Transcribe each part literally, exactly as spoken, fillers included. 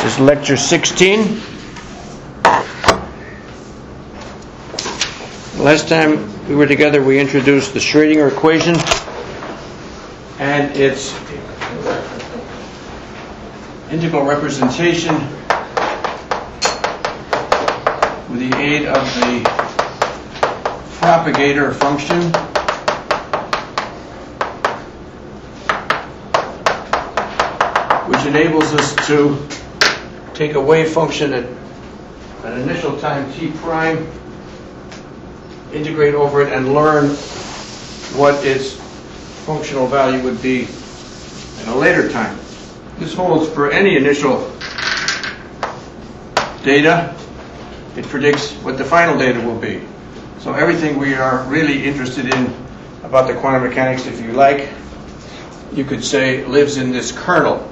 This is lecture sixteen. Last time we were together, we introduced the Schrödinger equation and its integral representation with the aid of the propagator function. Which enables us to take a wave function at an initial time t prime, integrate over it, and learn what its functional value would be at a later time. This holds for any initial data. It predicts what the final data will be. So everything we are really interested in about the quantum mechanics, if you like, you could say lives in this kernel.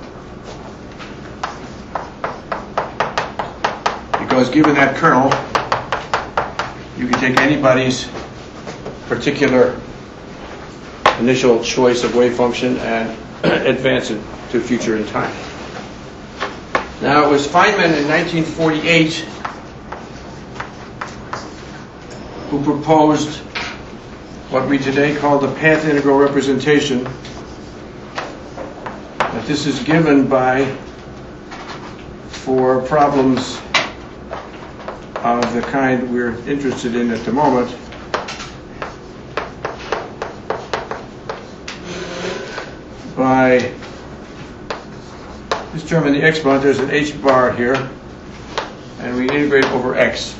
Because given that kernel, you can take anybody's particular initial choice of wave function and advance it to future in time. Now, it was Feynman in nineteen forty-eight who proposed what we today call the path integral representation. That this is given by, for problems of the kind we're interested in at the moment, by this term in the x bar. There's an h bar here, and we integrate over x.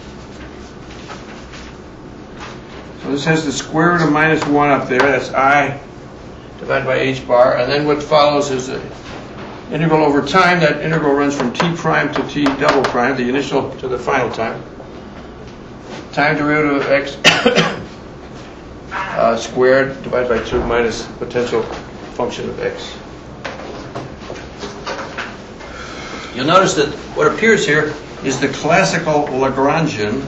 So this has the square root of minus one up there. That's I divided by h bar. And then what follows is the integral over time. That integral runs from t prime to t double prime, the initial to the final time. Time derivative of x uh, squared divided by two minus potential function of x. You'll notice that what appears here is the classical Lagrangian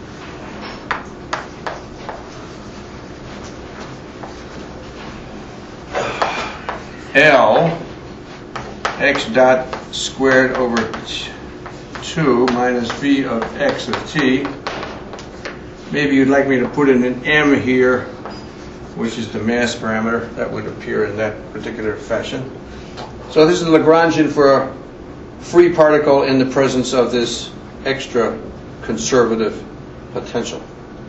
L x dot squared over two minus v of x of t. Maybe you'd like me to put in an m here, which is the mass parameter. That would appear in that particular fashion. So this is Lagrangian for a free particle in the presence of this extra conservative potential.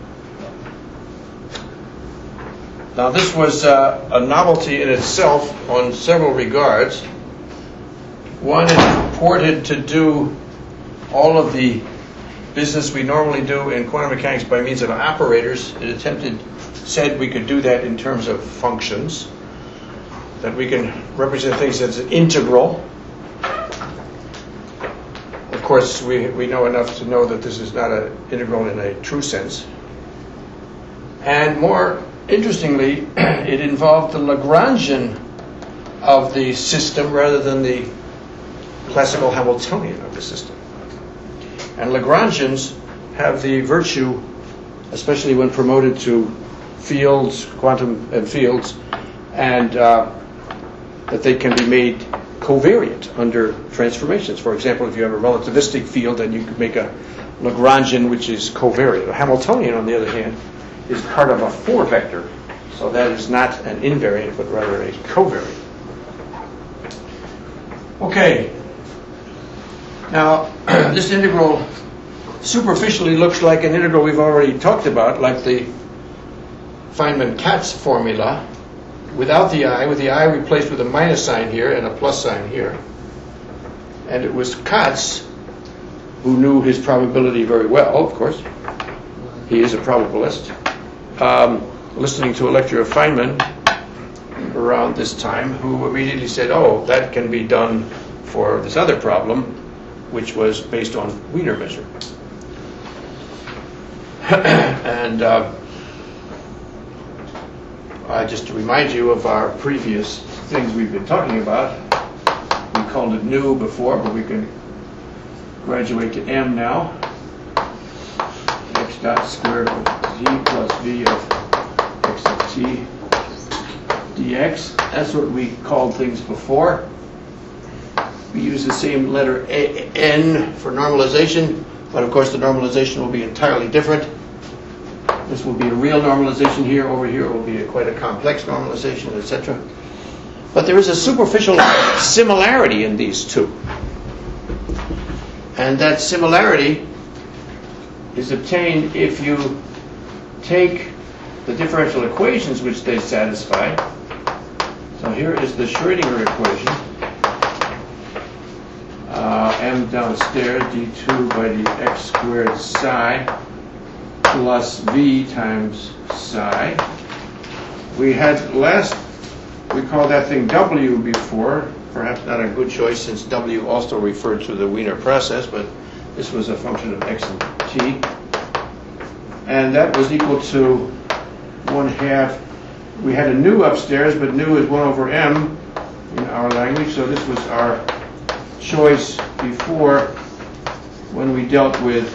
Now this was uh, a novelty in itself on several regards. One, it purported to do all of the business we normally do in quantum mechanics by means of operators. It attempted, said we could do that in terms of functions, that we can represent things as an integral. Of course, we, we know enough to know that this is not an integral in a true sense. And more interestingly, it involved the Lagrangian of the system rather than the classical Hamiltonian of the system. And Lagrangians have the virtue, especially when promoted to fields, quantum and fields, and uh, that they can be made covariant under transformations. For example, if you have a relativistic field, then you could make a Lagrangian which is covariant. A Hamiltonian, on the other hand, is part of a four vector, so that is not an invariant, but rather a covariant. Okay. Now, this integral superficially looks like an integral we've already talked about, like the Feynman-Katz formula, without the I, with the I replaced with a minus sign here and a plus sign here. And it was Katz who knew his probability very well, of course. He is a probabilist. Um, listening to a lecture of Feynman around this time, who immediately said, oh, that can be done for this other problem, which was based on Wiener measure. and uh, uh, just to remind you of our previous things we've been talking about, we called it nu before, but we can graduate to m now. X dot squared of z plus v of x of t dx. That's what we called things before. we use the same letter A, N for normalization, but of course the normalization will be entirely different. This will be a real normalization here. Over here it will be a, quite a complex normalization, et cetera. But there is a superficial similarity in these two. And that similarity is obtained if you take the differential equations which they satisfy. So here is the Schrödinger equation. Uh, m downstairs, d two by dx squared psi plus v times psi. We had last, we called that thing w before, perhaps not a good choice since w also referred to the Wiener process, but this was a function of x and t. And that was equal to one half. We had a nu upstairs, but nu is one over m in our language, so this was our choice before when we dealt with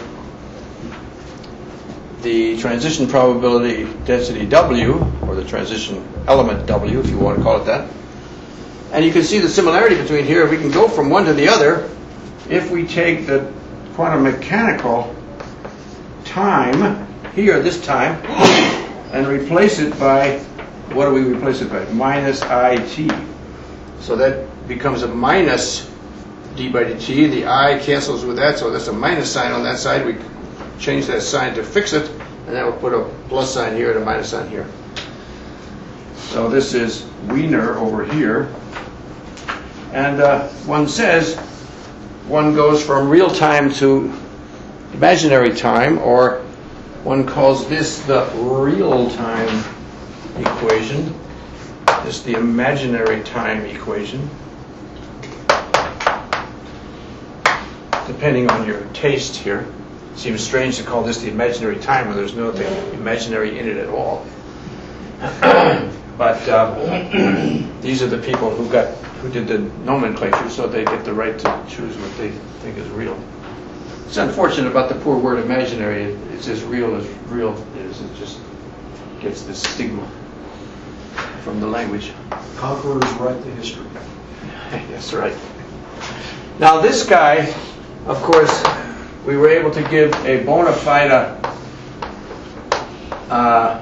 the transition probability density W, or the transition element W, if you want to call it that. And you can see the similarity between here. We can go from one to the other if we take the quantum mechanical time here, this time, and replace it by, what do we replace it by? Minus I T. So that becomes a minus d by dt. The I cancels with that, so there's a minus sign on that side. We change that sign to fix it, and then we'll put a plus sign here and a minus sign here. So this is Wiener over here. And uh, one says one goes from real time to imaginary time, or one calls this the real time equation. This is the imaginary time equation, depending on your taste here. It seems strange to call this the imaginary time when there's nothing imaginary in it at all. But uh, these are the people who got who did the nomenclature, so they get the right to choose what they think is real. It's unfortunate about the poor word imaginary. It's as real as real is. It just gets this stigma from the language. Conquerors write the history. That's right. Now this guy, of course, we were able to give a bona fide uh,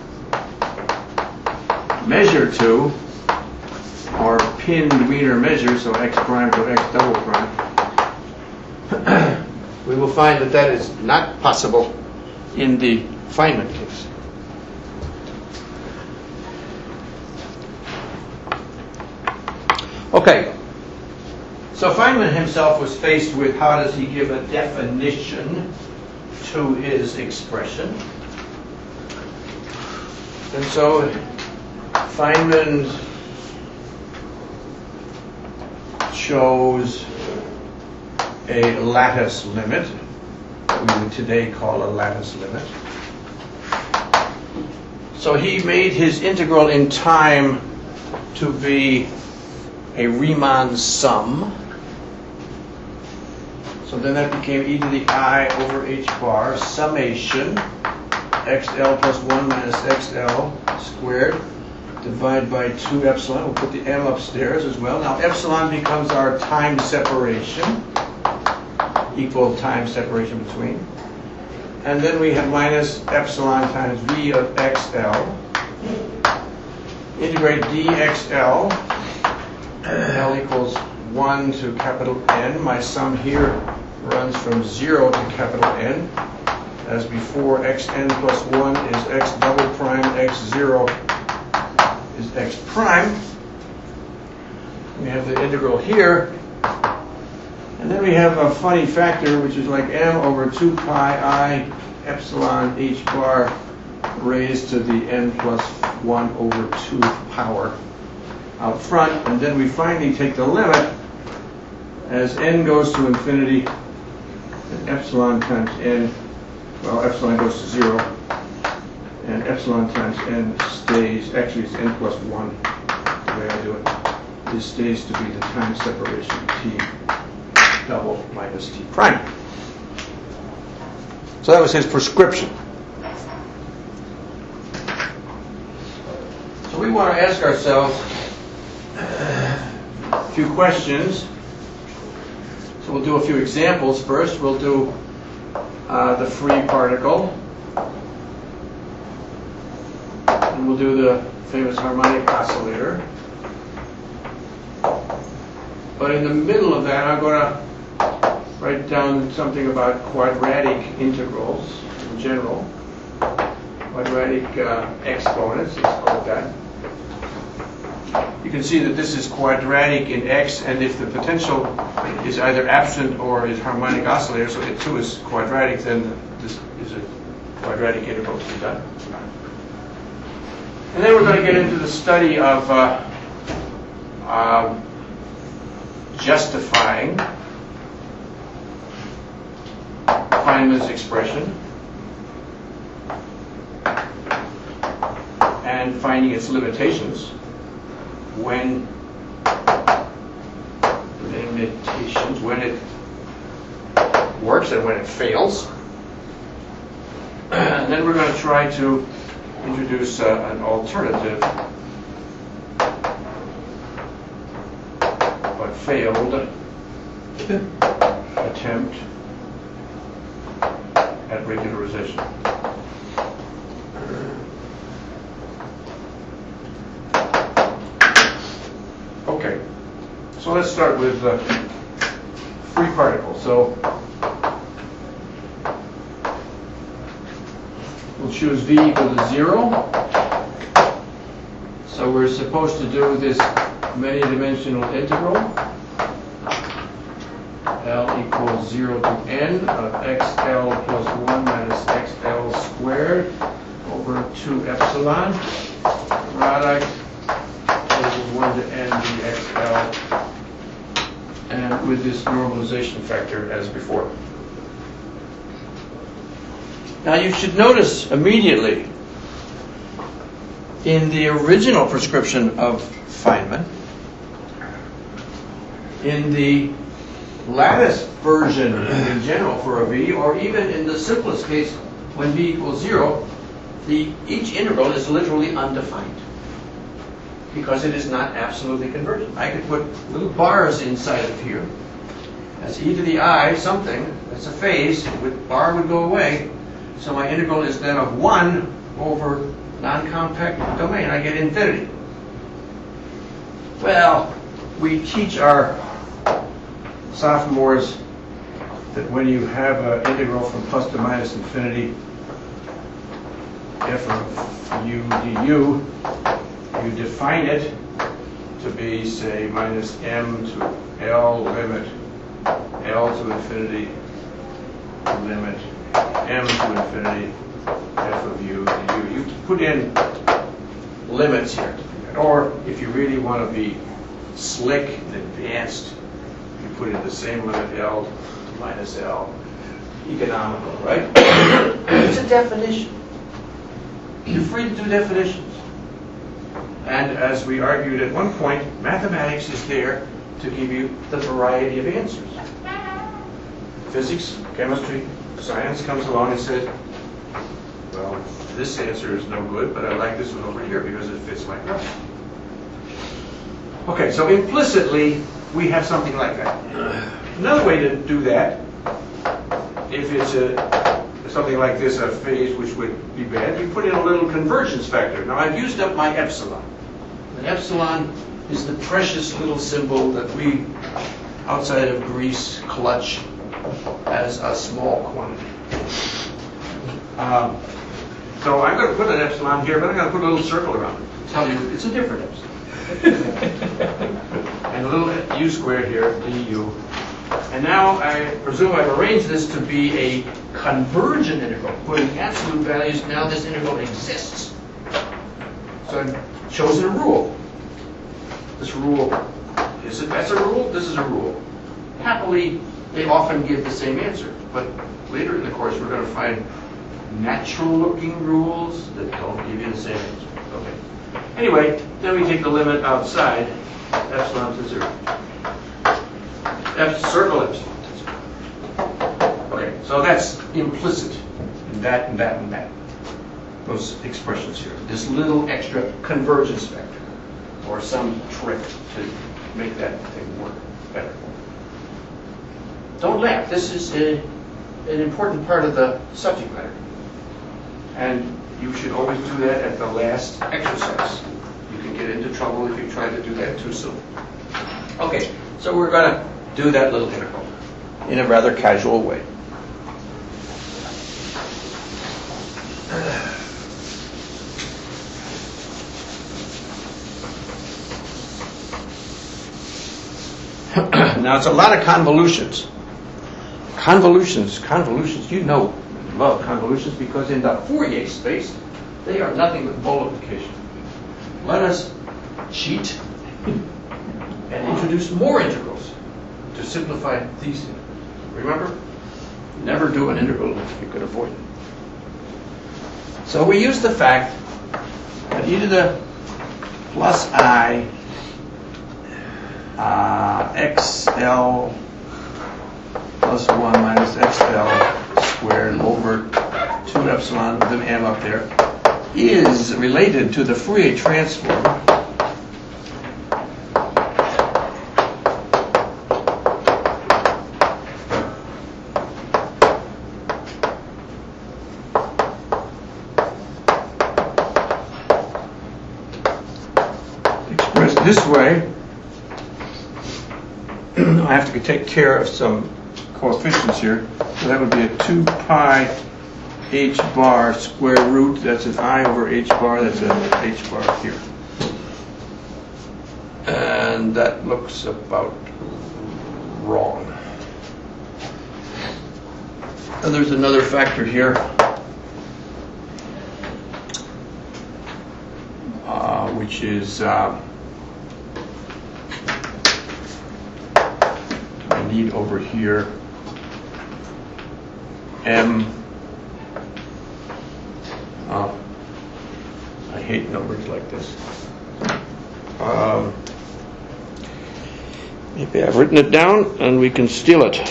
measure to, or pinned Wiener measure, so x prime to x double prime. We will find that that is not possible in the Feynman case. Okay. So Feynman himself was faced with how does he give a definition to his expression. And so Feynman chose a lattice limit, what we would today call a lattice limit. So he made his integral in time to be a Riemann sum. So then that became e to the I over h bar summation xl plus one minus xl squared divided by two epsilon. We'll put the m upstairs as well. Now epsilon becomes our time separation, equal time separation between. And then we have minus epsilon times v of xl. Integrate dxl. L equals one to capital N. My sum here runs from zero to capital N. As before, xn plus one is x double prime, x zero is x prime. We have the integral here. And then we have a funny factor, which is like m over two pi I epsilon h bar raised to the n plus one over two power out front. And then we finally take the limit as n goes to infinity, and epsilon times n, well, epsilon goes to zero, and epsilon times n stays, actually it's n plus one, the way I do it. This stays to be the time separation t double minus t prime. So that was his prescription. So we want to ask ourselves a few questions So we'll do a few examples first. We'll do uh, the free particle. And we'll do the famous harmonic oscillator. But in the middle of that, I'm going to write down something about quadratic integrals in general. Quadratic uh, exponents, let's call it that. You can see that this is quadratic in x, and if the potential is either absent or is harmonic oscillator, so it too is quadratic, then this is a quadratic integral to be done. And then we're going to get into the study of uh, um, justifying Feynman's expression and finding its limitations when limitations when it works and when it fails. And then we're going to try to introduce uh, an alternative but failed attempt at regularization. Okay, so let's start with uh, free particles. So we'll choose V equal to zero. So we're supposed to do this many-dimensional integral. L equals zero to n of xl plus one minus xl squared over two epsilon. Product equals one to n dxl, and with this normalization factor as before. Now you should notice immediately in the original prescription of Feynman, in the lattice version in general for a V, or even in the simplest case when V equals zero, the, each integral is literally undefined because it is not absolutely convergent. I could put little bars inside of here as e to the I something, that's a phase, with bar would go away, so my integral is then of one over non-compact domain. I get infinity. Well, we teach our sophomores that when you have an integral from plus to minus infinity f of u du, you define it to be, say, minus m to l limit l to infinity limit m to infinity f of u du. You put in limits here. Or if you really want to be slick and advanced, you put in the same limit L to minus L, economical, right? It's a definition. You're free to do definitions. And as we argued at one point, mathematics is there to give you the variety of answers. Physics, chemistry, science comes along and says, well, this answer is no good, but I like this one over here because it fits my graph. Okay, so implicitly, we have something like that. Another way to do that, if it's a, something like this, a phase which would be bad, you put in a little convergence factor. Now, I've used up my epsilon. And epsilon is the precious little symbol that we, outside of Greece, clutch as a small quantity. Um, so I'm going to put an epsilon here, but I'm going to put a little circle around it to tell you it's a different epsilon. And a little u squared here, du. And now I presume I've arranged this to be a convergent integral, putting absolute values. Now this integral exists. So I've chosen a rule. This rule, is it, that's a rule, this is a rule. Happily, they often give the same answer, but later in the course we're going to find natural-looking rules that don't give you the same answer. Okay. Anyway, then we take the limit outside, epsilon to zero. F circle epsilon to zero. Okay, so that's implicit in that and that and that. Those expressions here. This little extra convergence factor, or some trick to make that thing work better. don't laugh. This is a, an important part of the subject matter. And you should always do that at the last exercise. You can get into trouble if you try to do that too soon. Okay, so we're going to do that little integral in a rather casual way. Now, it's a lot of convolutions. Convolutions, convolutions, you know, you love convolutions because in the Fourier space, they are nothing but multiplication. Let us cheat and introduce more integrals to simplify these. Remember, never do an integral if you could avoid it. So we use the fact that e to the plus I uh, xl plus one minus xl squared over two epsilon with an m up there is related to the Fourier transform expressed this way. I have to take care of some coefficients here. So that would be a two pi h bar square root. That's an I over h bar. That's a h bar here. And that looks about wrong. And there's another factor here. Uh, which is uh, I need over here m. Oh, I hate numbers like this. Um, maybe I've written it down and we can steal it.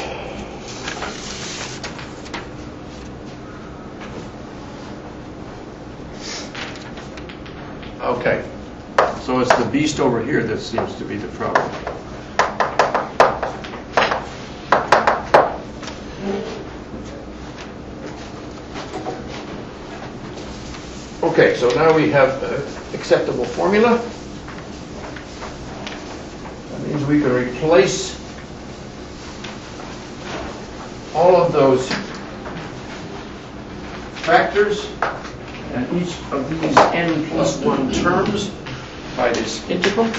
Okay, so it's the beast over here that seems to be the problem. Okay, so now we have an acceptable formula. That means we can replace all of those factors and each of these n plus one terms by this integral.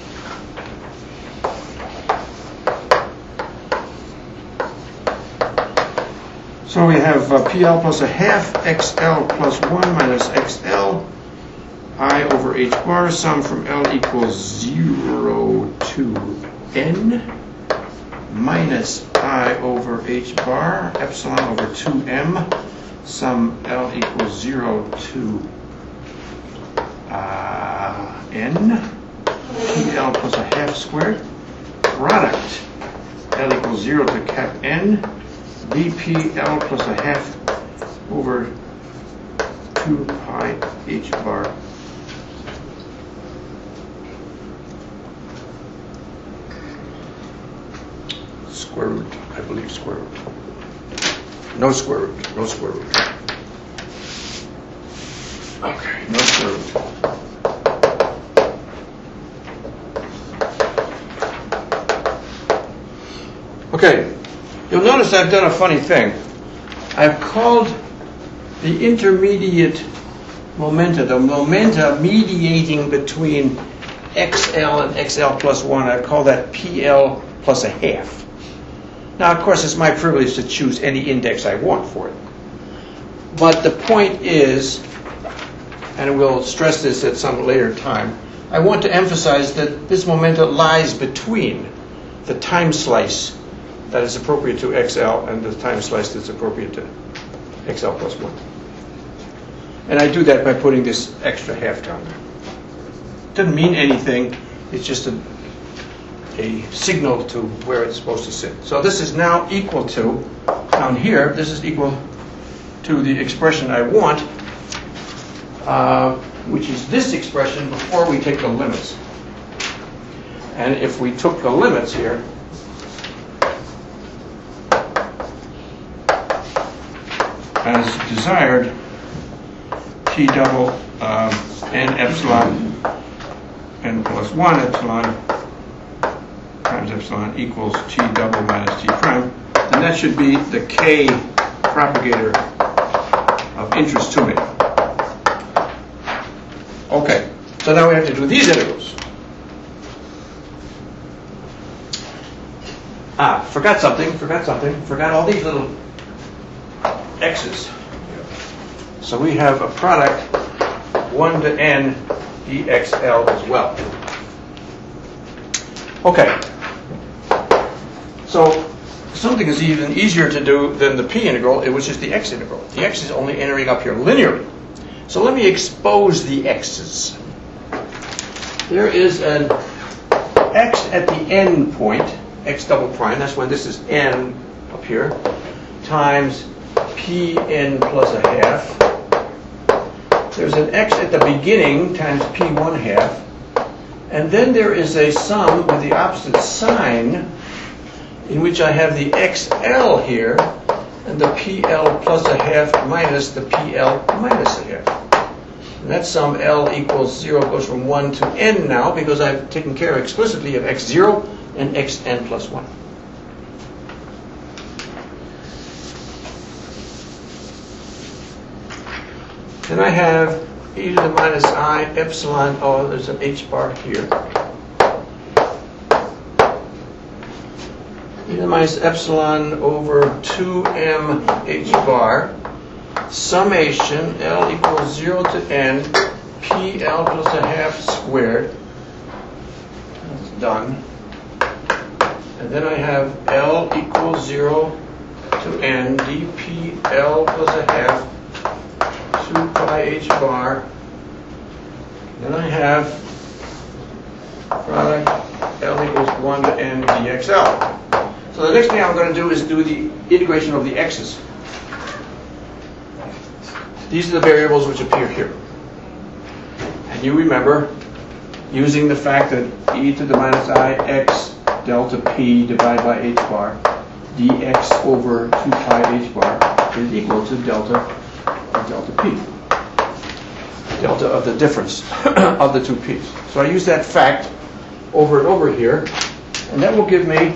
So we have uh, P L plus a half, X L plus one minus X L, I over H bar, sum from L equals zero to N, minus I over H bar, epsilon over two M, sum L equals zero to uh, N, P L plus a half squared, product, L equals zero to cap N, B P L plus a half over two pi H bar square root, I believe square root. No square root, no square root. Okay, no square root. Okay. You'll notice I've done a funny thing. I've called the intermediate momenta, the momenta mediating between X L and X L plus one, I call that P L plus a half. Now, of course, it's my privilege to choose any index I want for it. But the point is, and we'll stress this at some later time, I want to emphasize that this momenta lies between the time slice that is appropriate to X L and the time slice that's appropriate to X L plus one. And I do that by putting this extra half down there. Doesn't mean anything. It's just a, a signal to where it's supposed to sit. So this is now equal to, down here, this is equal to the expression I want, uh, which is this expression before we take the limits. And if we took the limits here, as desired, t double um, n epsilon n plus one epsilon times epsilon equals t double minus t prime, and that should be the k propagator of interest to me. Okay, so now we have to do these integrals. Ah, forgot something, forgot something, forgot all these little x's. So we have a product one to n dxl as well. Okay, so something is even easier to do than the p integral, which is the x integral. The x is only entering up here linearly. So let me expose the x's. There is an x at the end point, x double prime, that's when this is n up here, times pn plus a half. There's an x at the beginning times p one half. And then there is a sum with the opposite sign in which I have the xl here and the pl plus a half minus the pl minus a half. And that sum L equals zero goes from one to n now because I've taken care explicitly of x zero and xn plus one. Then I have e to the minus I epsilon, oh, there's an h bar here. E to the minus epsilon over two m h bar, summation L equals zero to n, pl plus a half squared. That's done. And then I have L equals zero to n, dpl plus a half, two pi h bar. Then I have product L equals one to n dxl. So the next thing I'm going to do is do the integration of the x's. These are the variables which appear here. And you remember, using the fact that e to the minus I x delta p divided by h bar dx over two pi h bar is equal to delta of delta p. Delta of the difference of the two p's. So I use that fact over and over here, and that will give me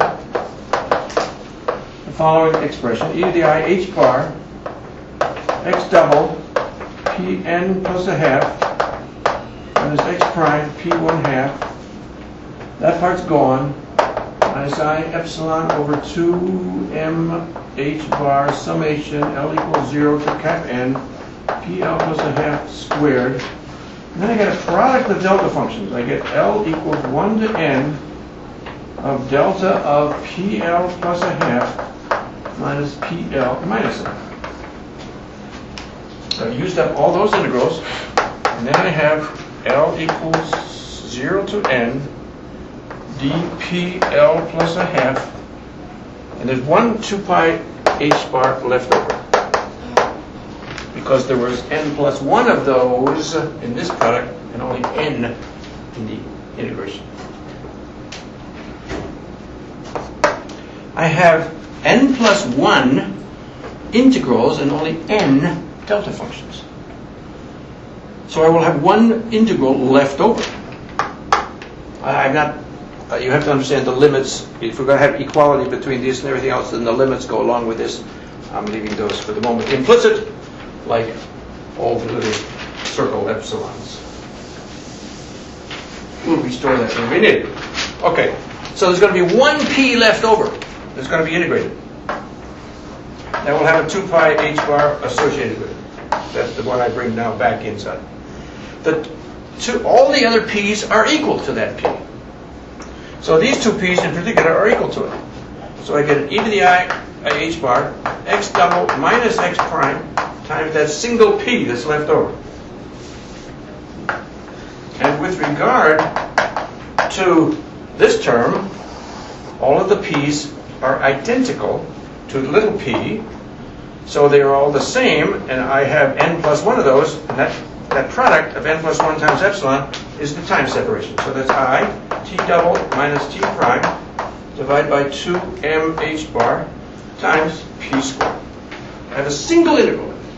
the following expression: e to the I h bar x double pn plus a half minus x prime p one half. That part's gone. Minus I epsilon over two m h bar summation L equals zero to cap n pl plus a half squared. And then I get a product of delta functions. I get L equals one to n of delta of pl plus a half minus pl minus a half. So I've used up all those integrals, and then I have L equals zero to n dpl plus a half, and there's one two pi h bar left over because there was n plus one of those in this product and only n in the integration. I have n plus one integrals and only n delta functions. So I will have one integral left over. I, I'm not Uh, you have to understand the limits. If we're going to have equality between this and everything else, then the limits go along with this. I'm leaving those for the moment implicit, like all the little circle epsilons. We'll restore that when we need it. Okay, so there's going to be one p left over that's going to be integrated. That will have a two pi h bar associated with it. That's the one I bring now back inside. The two, all the other p's are equal to that p. So these two p's in particular are equal to it. So I get an e to the I, h bar, x double minus x prime times that single p that's left over. And with regard to this term, all of the p's are identical to little p, so they are all the same, and I have n plus one of those, and that, that product of n plus one times epsilon is the time separation. So that's I, t double minus t prime, divided by two m h bar times p squared. I have a single integral.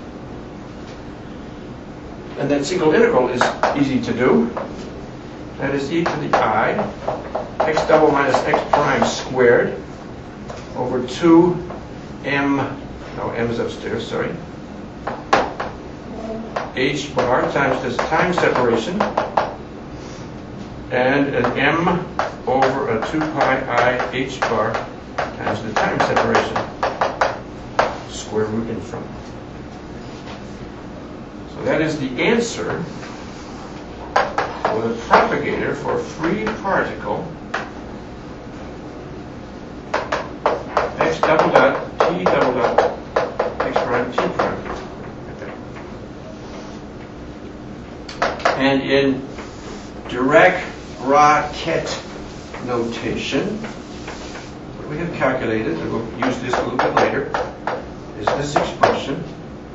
And that single integral is easy to do. That is e to the I, x double minus x prime squared over two m, no, m is upstairs, sorry, h bar times this time separation, and an m over a two pi I h bar times the time separation, square root in front. So that is the answer for the propagator for a free particle x double dot t double dot x prime t prime. And in Dirac-Raquet notation, what we have calculated, and we'll use this a little bit later, is this expression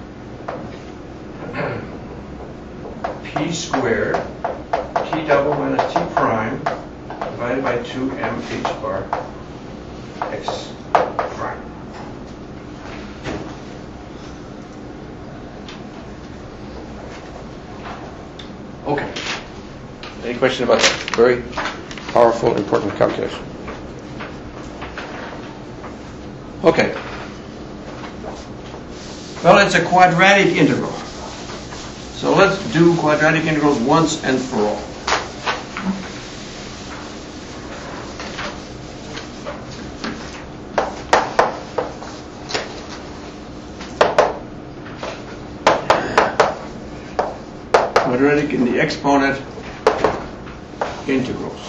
p squared t double minus t prime divided by two m h bar x prime. Okay. Any question about that? Very powerful, important calculation. Okay. Well, it's a quadratic integral. So let's do quadratic integrals once and for all. Quadratic in the exponent integrals.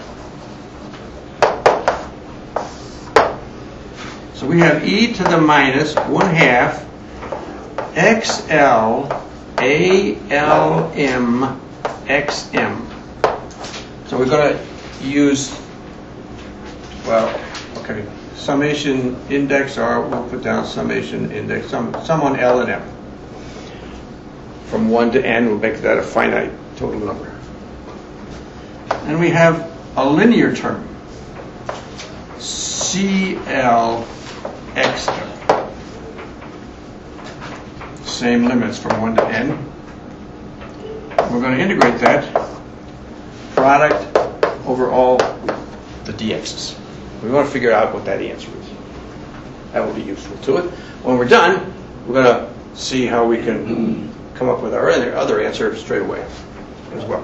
So we have e to the minus one half xl A L M X M. So we're going to use, well, okay, summation index, or we'll put down summation index, some, some on L and M. From one to n, we'll make that a finite total number. And we have a linear term, C L X M. Same limits from one to n. We're going to integrate that product over all the dx's. We want to figure out what that answer is. That will be useful to it. When we're done, we're going to see how we can come up with our other answer straight away as well.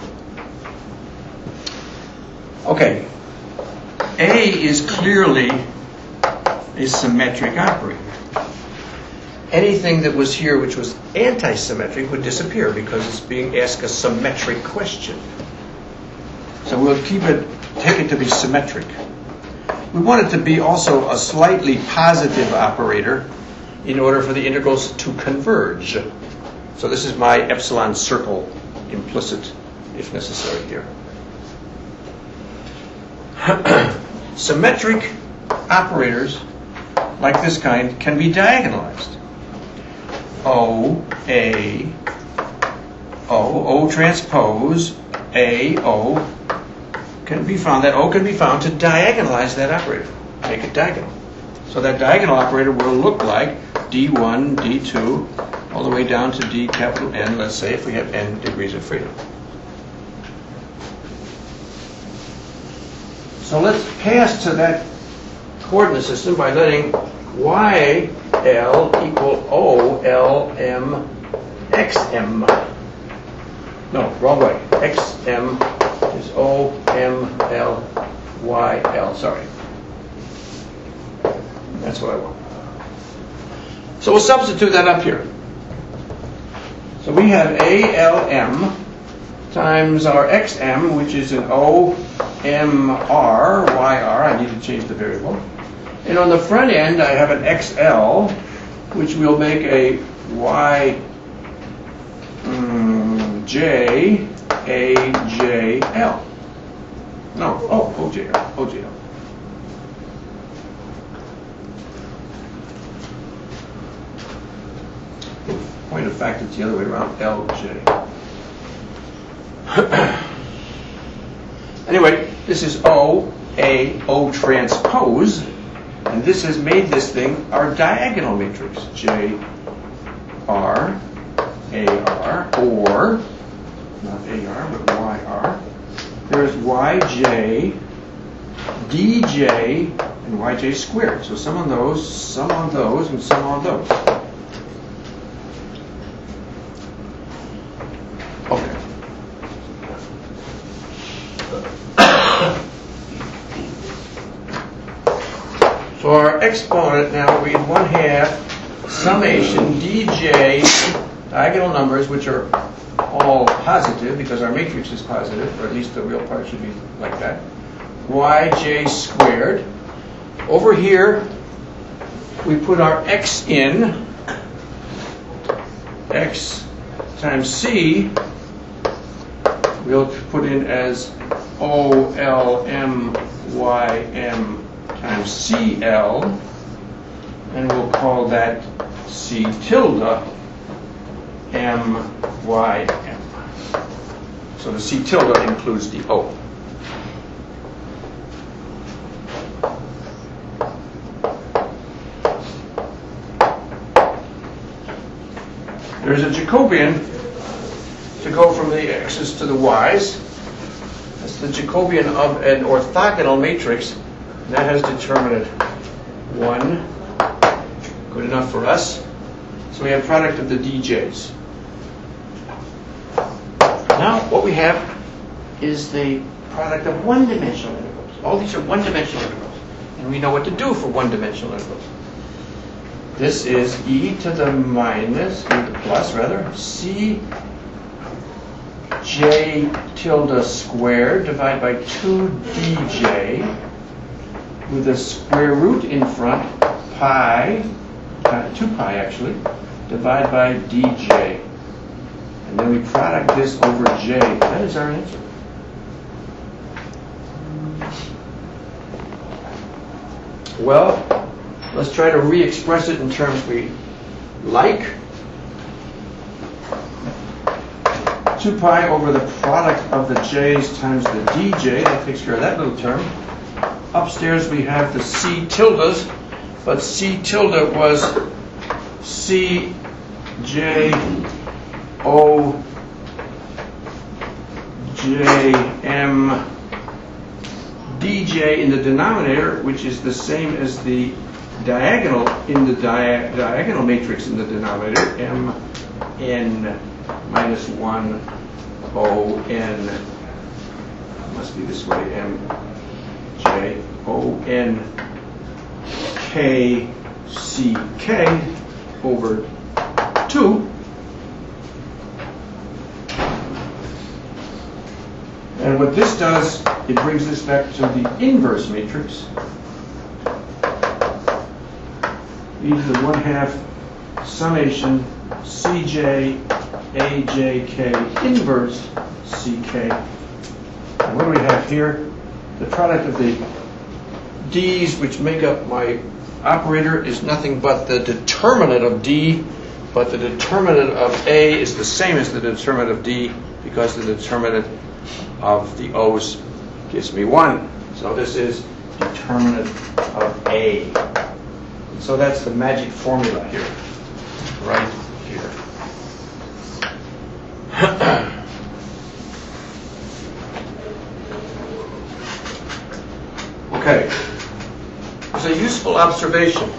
Okay. A is clearly a symmetric operator. Anything that was here which was anti-symmetric would disappear because it's being asked a symmetric question. So we'll keep it, take it to be symmetric. We want it to be also a slightly positive operator in order for the integrals to converge. So this is my epsilon circle implicit, if necessary, here. Symmetric operators like this kind can be diagonalized. O, A, O, O transpose, A, O, can be found, that O can be found to diagonalize that operator, make it diagonal. So that diagonal operator will look like D one, D two, all the way down to D capital N, let's say, if we have n degrees of freedom. So let's pass to that coordinate system by letting Y L equal O L M X M. No, wrong way. X M is O M L Y L. Sorry. That's what I want. So we'll substitute that up here. So we have A L M times our X M, which is an O M R Y R. I need to change the variable. And on the front end, I have an X L, which will make a Y um, J A J L. No, oh, O J L. O J L. Point of fact, it's the other way around, L J. Anyway, this is O, A, O transpose. And this has made this thing our diagonal matrix, J, R, A R, or, not A R, but Y R. There's Y J, D J, and Y J squared. So some on those, some on those, and some on those. Okay. So our exponent now we one half summation D J diagonal numbers, which are all positive because our matrix is positive, or at least the real part should be like that. Y J squared. Over here we put our x in. X times C we'll put in as O L M Y M times C L, and we'll call that C tilde M Y M. So the C tilde includes the O. There's a Jacobian to go from the x's to the y's. That's the Jacobian of an orthogonal matrix. And that has determinant one. Good enough for us. So we have product of the D Js. Now what we have is the product of one-dimensional integrals. All these are one-dimensional integrals. And we know what to do for one-dimensional integrals. This is e to the minus, e to the plus rather, c j tilde squared divided by two d j with a square root in front, pi, uh, two pi actually, divided by dj. And then we product this over j. That is our answer. Well, let's try to re-express it in terms we like. two pi over the product of the j's times the dj. That takes care of that little term. Upstairs we have the c tildes, but c tilde was c j o j m dj in the denominator, which is the same as the diagonal in the dia diagonal matrix in the denominator, m n minus one o n, must be this way, m j o n k c k over two. And what this does, it brings this back to the inverse matrix. E to the one half summation Cj Ajk inverse Ck. And what do we have here? The product of the d's, which make up my operator, is nothing but the determinant of d, but the determinant of A is the same as the determinant of d because the determinant of the O's gives me one. So this is determinant of A. So that's the magic formula here, right here. Okay, it's a useful observation.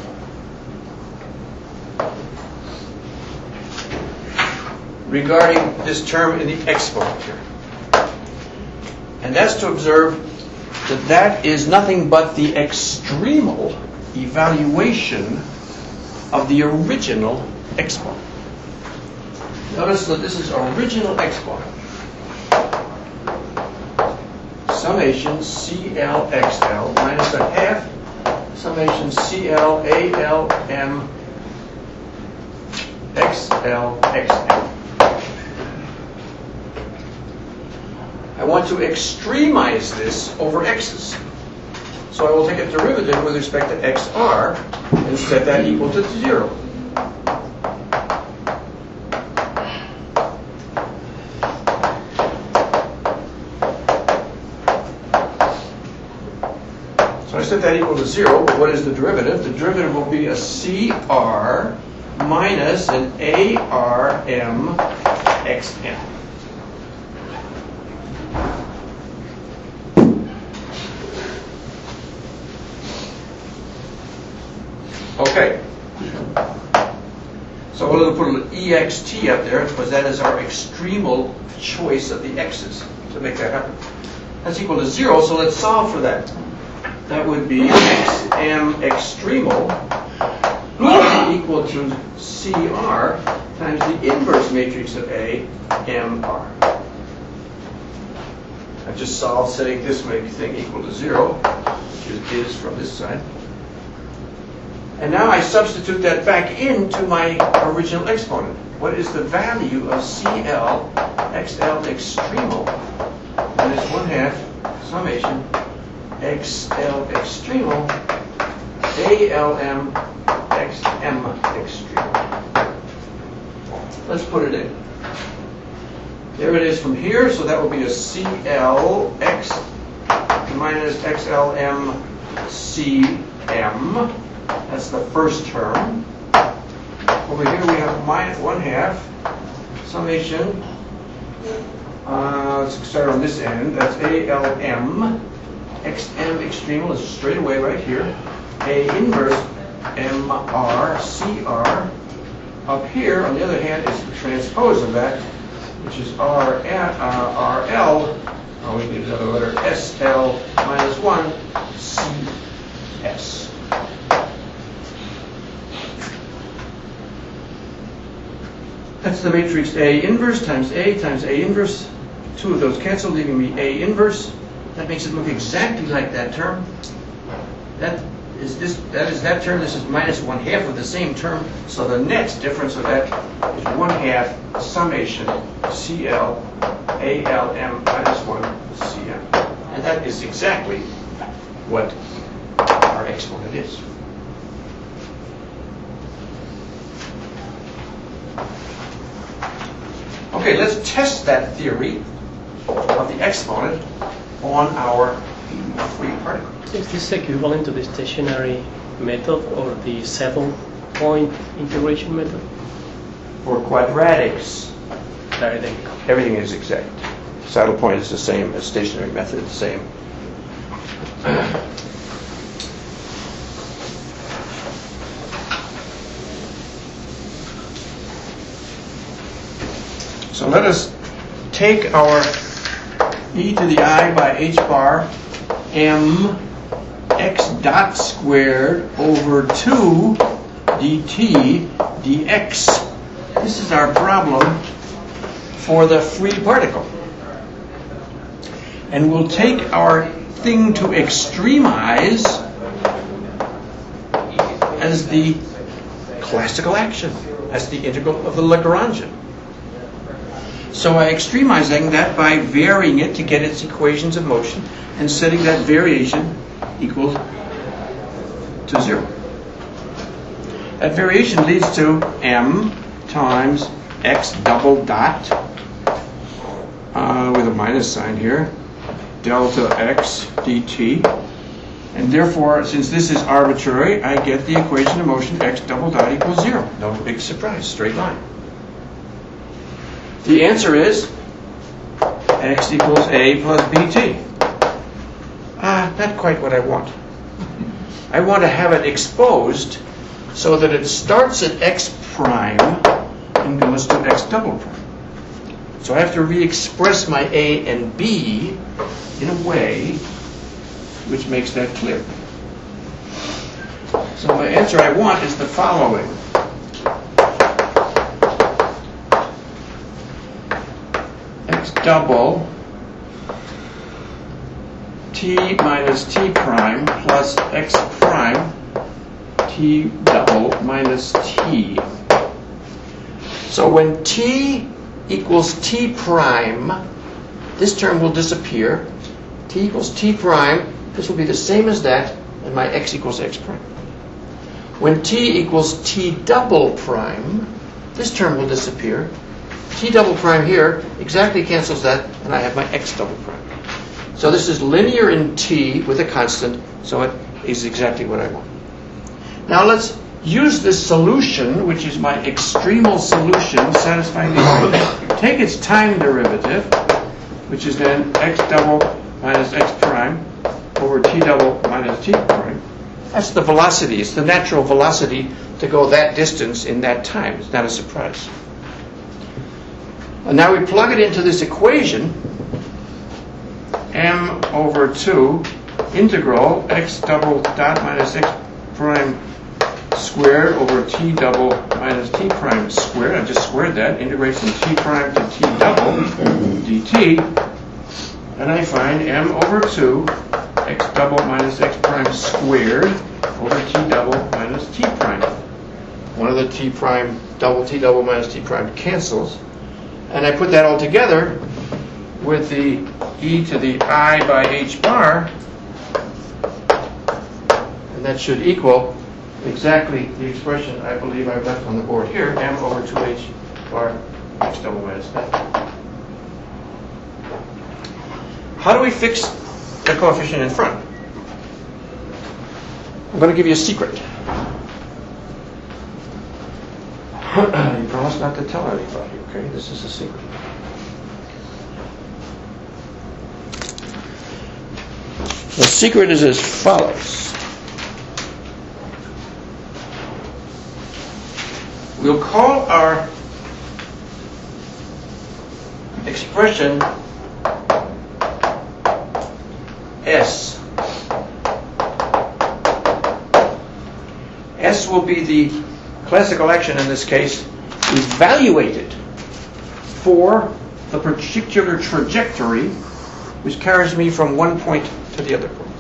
Regarding this term in the exponent here. And that's to observe that that is nothing but the extremal evaluation of the original exponent. Notice that this is original exponent. Summation C L X L minus a half summation C L A L M X L X L. I want to extremize this over x's. So I will take a derivative with respect to xr and set that equal to zero. So I set that equal to zero, but what is the derivative? The derivative will be a cr minus an A R M X M. Okay. So we're going to put a little E X T up there because that is our extremal choice of the x's to make that happen. That's equal to zero, so let's solve for that. That would be X M extremal equal to C R times the inverse matrix of A M R. I just solved setting this thing equal to zero, which is, is from this side. And now I substitute that back into my original exponent. What is the value of C L X L extremal minus one half summation X L extremal A L M X M extremal? Let's put it in. There it is from here, so that will be a C L X minus X L M C M. That's the first term. Over here we have minus one half summation. Uh, let's start on this end. That's A L M. X M extremal is straight away right here. A inverse M R C R. Up here, on the other hand, is the transpose of that, which is R, uh, R L. Oh, we need another letter. S L minus one C S. That's the matrix A inverse times A times A inverse. Two of those cancel, leaving me A inverse. That makes it look exactly like that term. That is this. That is that term. This is minus one half of the same term. So the net difference of that is one half summation C L A L M minus one C M, and that is exactly what our exponent is. Okay, let's test that theory of the exponent on our free particle. Is this equivalent to the stationary method or the saddle point integration method? For quadratics, Everything. everything is exact. Saddle point is the same as stationary method, the same. So let us take our e to the I by h bar m x dot squared over two dt dx. This is our problem for the free particle. And we'll take our thing to extremize as the classical action, as the integral of the Lagrangian. So I'm extremizing that by varying it to get its equations of motion and setting that variation equal to zero. That variation leads to m times x double dot uh, with a minus sign here, delta x dt. And therefore, since this is arbitrary, I get the equation of motion x double dot equals zero. No big surprise, straight line. The answer is x equals a plus bt. Ah, not quite what I want. I want to have it exposed so that it starts at x prime and goes to x double prime. So I have to re-express my a and b in a way which makes that clear. So the answer I want is the following. X double t minus t prime plus x prime t double minus t. So when t equals t prime, this term will disappear. T equals t prime, this will be the same as that, and my x equals x prime. When t equals t double prime, this term will disappear. T double prime here exactly cancels that, and I have my x double prime. So this is linear in t with a constant, so it is exactly what I want. Now let's use this solution, which is my extremal solution satisfying the equation, take its time derivative, which is then x double minus x prime over t double minus t prime. That's the velocity. It's the natural velocity to go that distance in that time. It's not a surprise. And now we plug it into this equation, m over two integral x double dot minus x prime squared over t double minus t prime squared. I just squared that. Integrate from t prime to t double dt. And I find m over two x double minus x prime squared over t double minus t prime. One of the t prime, double t double minus t prime cancels. And I put that all together with the e to the I by h bar. And that should equal exactly the expression I believe I've left on the board here, m over two h bar x double minus that. How do we fix the coefficient in front? I'm going to give you a secret. You promise not to tell anybody, okay? This is a secret. The secret is as follows. We'll call our expression S. S will be the classical action in this case, evaluated for the particular trajectory which carries me from one point to the other point.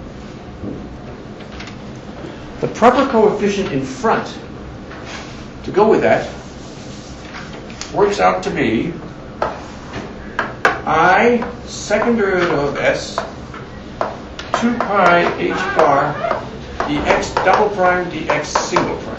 The proper coefficient in front to go with that works out to be I second derivative of S two pi h bar dx double prime dx single prime.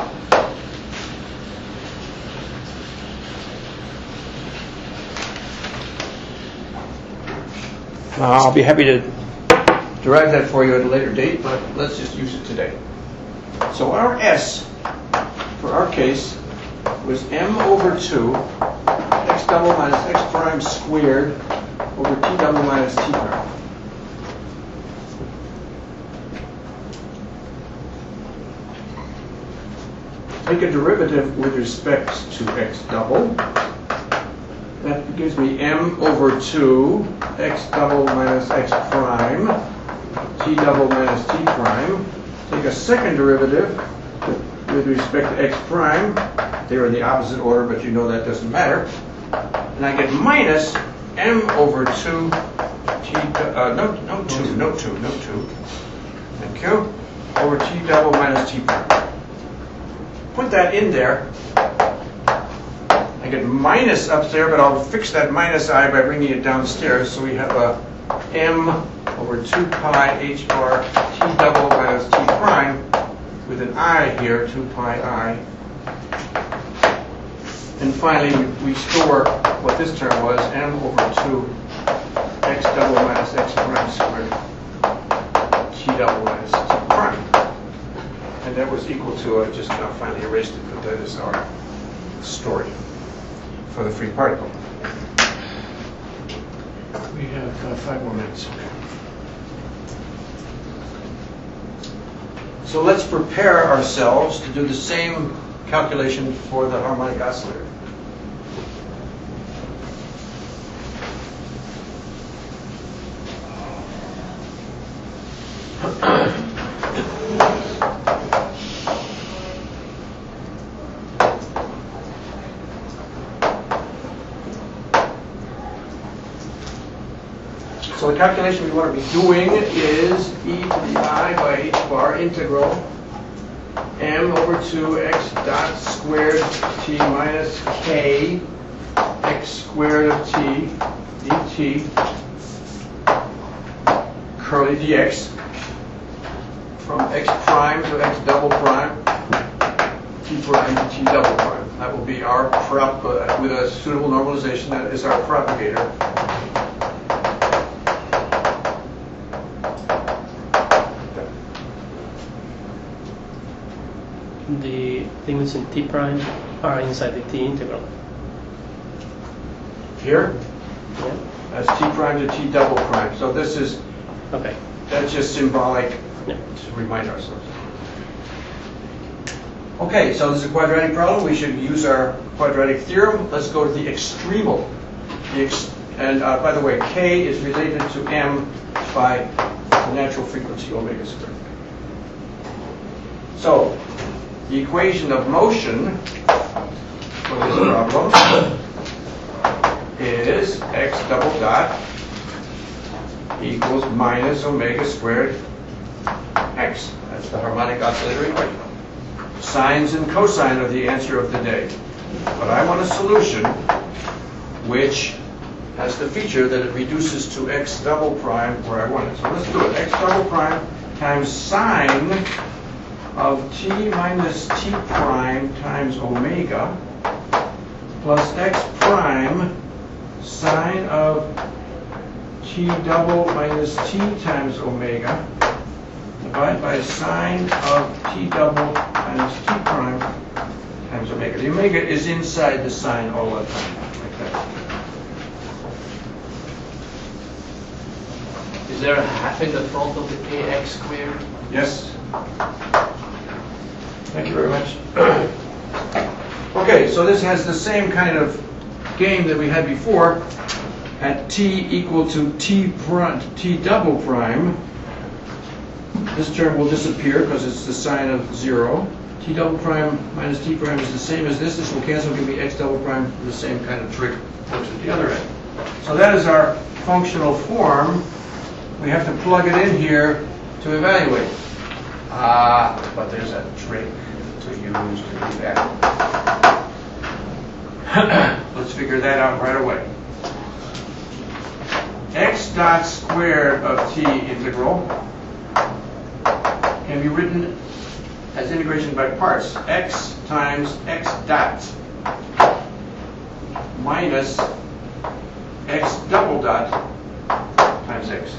Now, I'll be happy to derive that for you at a later date, but let's just use it today. So our S, for our case, was m over two x double minus x prime squared over t double minus t prime. Take a derivative with respect to x double. That gives me m over two x double minus x prime t double minus t prime. Take a second derivative with respect to x prime. They're in the opposite order, but you know that doesn't matter. And I get minus m over two t, uh, no, no two, no two, no two. Thank you. Over t double minus t prime. Put that in there. I get minus up there, but I'll fix that minus I by bringing it downstairs. So we have a m over two pi h bar t double minus t prime with an I here, two pi I. And finally, we store what this term was, m over two x double minus x prime squared t double minus t prime. And that was equal to, I just now finally erased it, but that is our story for the free particle. We have uh, five more minutes. So let's prepare ourselves to do the same calculation for the harmonic oscillator. So the calculation we want to be doing is e to the I by h bar integral m over two x dot squared t minus k x squared of t dt curly dx from x prime to x double prime t prime to t double prime. That will be our prop, uh, with a suitable normalization, that is our propagator. the limits in t prime are inside the t integral. Here, Yeah. that's t prime to t double prime. So this is, Okay. that's just symbolic Yeah. to remind ourselves. Okay, so this is a quadratic problem. We should use our quadratic theorem. Let's go to the extremal. The ex and uh, by the way, k is related to m by the natural frequency omega squared. So, the equation of motion for this problem is x double dot equals minus omega squared x. That's the harmonic oscillator equation. Sines and cosine are the answer of the day. But I want a solution which has the feature that it reduces to x double prime where I want it. So let's do it. X double prime times sine of t minus t prime times omega plus x prime sine of t double minus t times omega divided by sine of t double minus t prime times omega. The omega is inside the sine all the time, like that. Is there a half in the front of the kx squared? Yes? Thank you very much. Okay, so this has the same kind of game that we had before. At t equal to t prime, t double prime, this term will disappear because it's the sine of zero. T double prime minus t prime is the same as this. This will cancel, give me x double prime. The same kind of trick works at the other end. So that is our functional form. We have to plug it in here to evaluate. Ah, but there's a trick to use to do that. Let's figure that out right away. X dot squared of t integral can be written as integration by parts. X times x dot minus x double dot times x.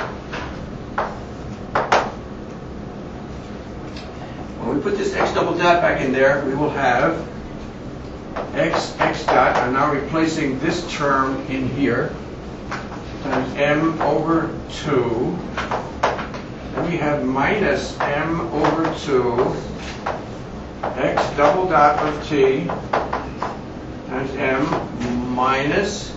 When we put this x double dot back in there, we will have x, x dot. I'm now replacing this term in here times m over two. And we have minus m over two x double dot of t times m minus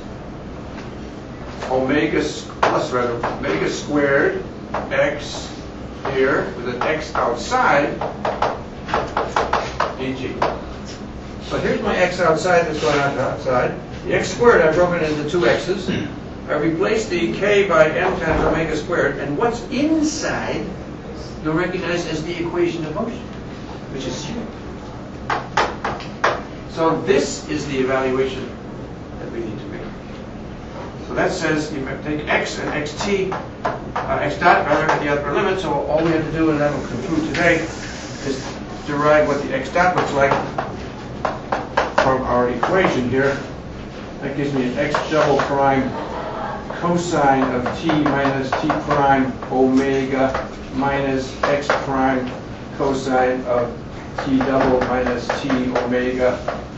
omega, plus rather, omega squared x here with an x outside dg. So here's my x outside that's going out outside. The x squared I've broken into two x's. I replace the k by m times omega squared, and what's inside you'll recognize as the equation of motion, which is here. So this is the evaluation that we need to make. So that says you take x and xt, uh, x dot rather at the upper limit. So all we have to do, and that will conclude today, is derive what the x dot looks like from our equation here. That gives me an x double prime cosine of t minus t prime omega minus x prime cosine of t double minus t omega,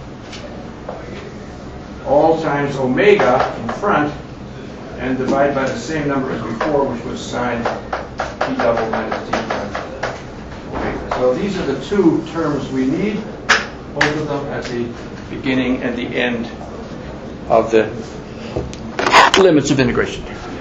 all times omega in front, and divide by the same number as before, which was sine t double minus t prime omega. So these are the two terms we need, both of them at the beginning and the end of the limits of integration.